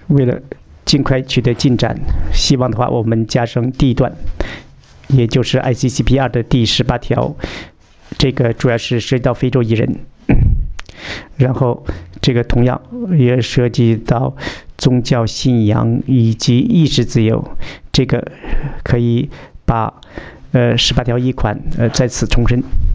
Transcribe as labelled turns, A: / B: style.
A: 为了尽快取得进展，希望的话我们加上第一段，也就是 ICCPR 的第18条，这个主要是涉及到非洲裔人，然后这个同样也涉及到宗教信仰以及意识自由，这个可以把18条1款再次重申。